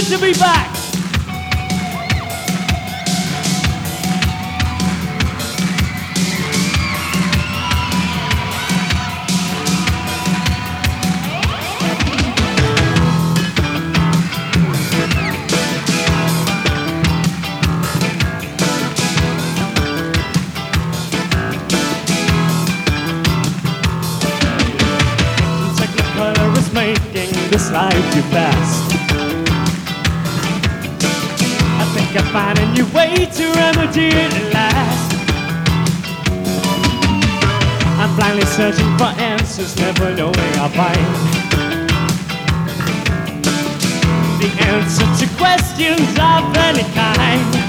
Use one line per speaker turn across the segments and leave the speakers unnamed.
good to be back. Technicolor is making this life too fast. I think I find a new way to remedy it at last. I'm blindly searching for answers, never knowing I'll find the answer to questions of any kind.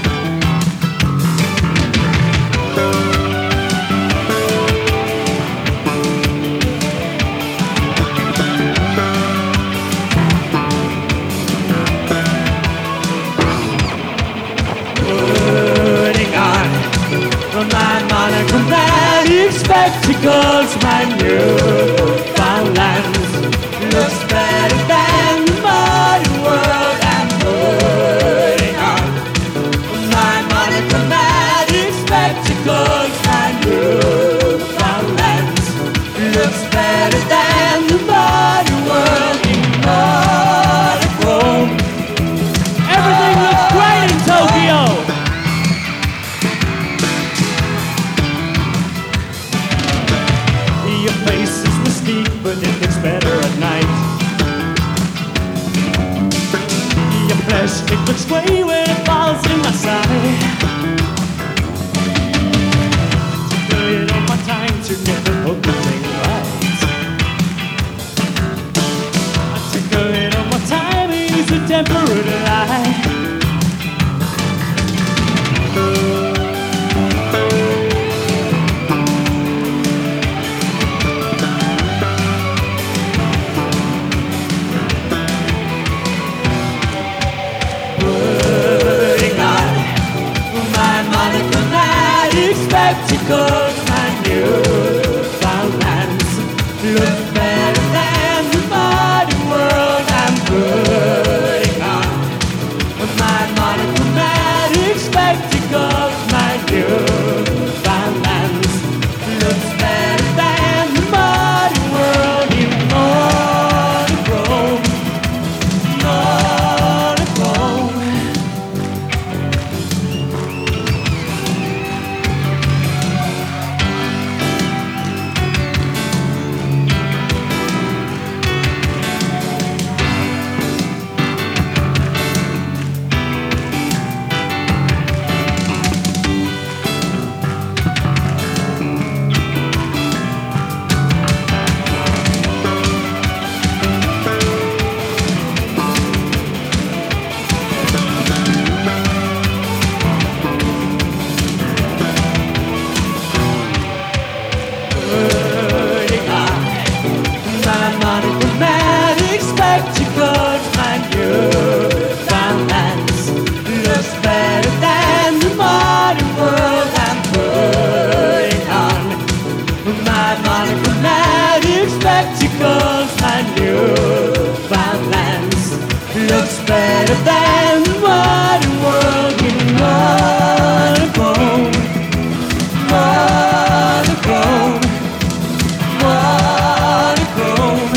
My monochromatic spectacles, my newfound lands looks better than the modern world I'm putting on. My monochromatic spectacles, my newfound lands looks better than the modern world in monochrome. Everything looks great in Tokyo. Your face is mystique, but it looks better at night. Your flesh, it looks gray when it falls in my side. I took a little more time to get the whole thing right. I took a little more time to use the temporary light. Spectacles, my newfound lands look better than the modern world I'm putting on. My monochromatic spectacles, my newfound lands looks better than the modern world in monochrome, monochrome. Monochromatic spectacles, my newfound lands looks better than the modern world I'm putting on. My monochromatic spectacles, my newfound lands looks better than the modern world in monochrome, monochrome, monochrome.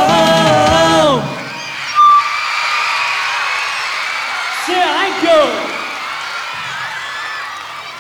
Yeah, thank you.